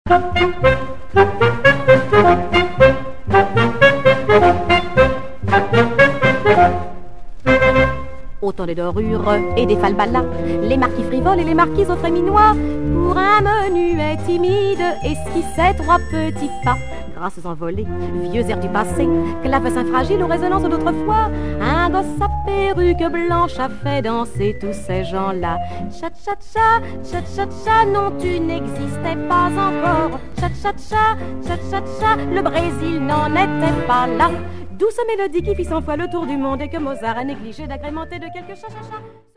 Autant de dorures et des falbalas, les marquis frivoles et les marquises au fréminois. Pour un menuet timide, esquissait 3 petits pas. Grâces envolées, vieux airs du passé, clavecins fragiles aux résonances d'autrefois. Un gosse à perruque blanche a fait danser tous ces gens-là. Cha-cha-cha, cha-cha-cha, non tu n'existais pas encore. Cha-cha-cha, cha-cha-cha, le Brésil n'en était pas là. Douce mélodie qui fit 100 fois le tour du monde et que Mozart a négligé d'agrémenter de quelques cha-cha-cha.